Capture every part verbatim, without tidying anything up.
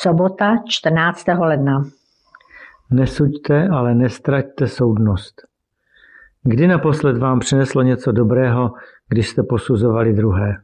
Sobota, čtrnáctého ledna. Nesuďte, ale nestraťte soudnost. Kdy naposled vám přineslo něco dobrého, když jste posuzovali druhé?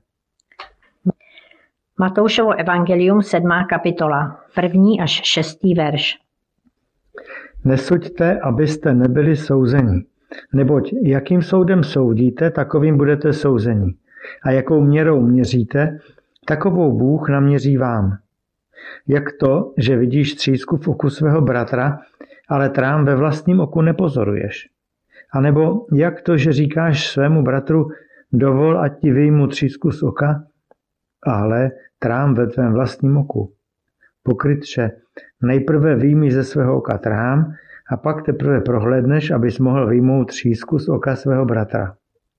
Matoušovo evangelium, sedmá kapitola, první až šestý verš. Nesuďte, abyste nebyli souzeni. Neboť jakým soudem soudíte, takovým budete souzeni. A jakou měrou měříte, takovou Bůh naměří vám. Jak to, že vidíš třísku v oku svého bratra, ale trám ve vlastním oku nepozoruješ? A nebo jak to, že říkáš svému bratru, dovol, ať ti vyjmu třísku z oka, ale trám ve tvém vlastním oku? Pokrytče, nejprve vyjmi ze svého oka trám a pak teprve prohlédneš, abys mohl vyjmout třísku z oka svého bratra.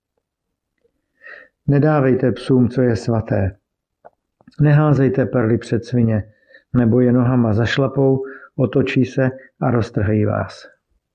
Nedávejte psům, co je svaté. Neházejte perly před svině, nebo je nohama zašlapou, otočí se a roztrhají vás.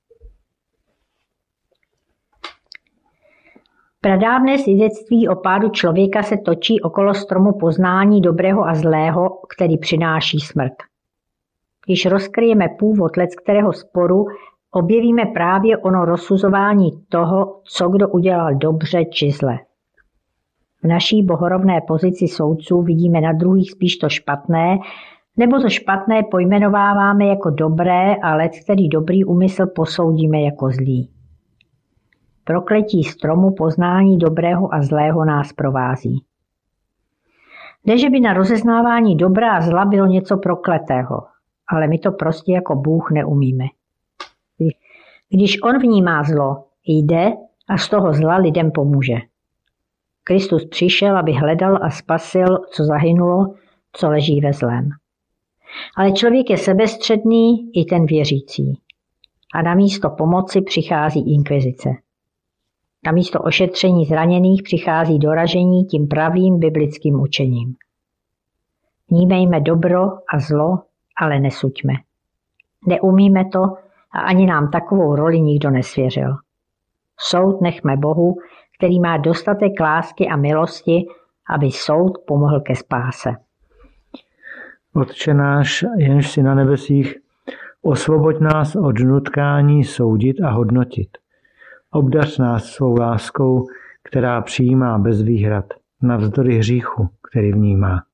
Pradávné svědectví o pádu člověka se točí okolo stromu poznání dobrého a zlého, který přináší smrt. Když rozkryjeme původ leckterého sporu, objevíme právě ono rozsuzování toho, co kdo udělal dobře či zle. V naší bohorovné pozici soudců vidíme na druhých spíš to špatné, nebo to špatné pojmenováváme jako dobré a leckterý dobrý úmysl posoudíme jako zlý. Prokletí stromu poznání dobrého a zlého nás provází. Ne, že by na rozeznávání dobra a zla bylo něco prokletého, ale my to prostě jako Bůh neumíme. Když on vnímá zlo, jde a z toho zla lidem pomůže. Kristus přišel, aby hledal a spasil, co zahynulo, co leží ve zlém. Ale člověk je sebestředný, i ten věřící. A na místo pomoci přichází inkvizice. Na místo ošetření zraněných přichází doražení tím pravým biblickým učením. Vnímejme dobro a zlo, ale nesuďme. Neumíme to a ani nám takovou roli nikdo nesvěřil. Soud nechme Bohu, který má dostatek lásky a milosti, aby soud pomohl ke spáse. Otče náš, jenž jsi na nebesích, osvoboď nás od nutkání soudit a hodnotit. Obdař nás svou láskou, která přijímá bez výhrad, navzdory hříchu, který vnímá.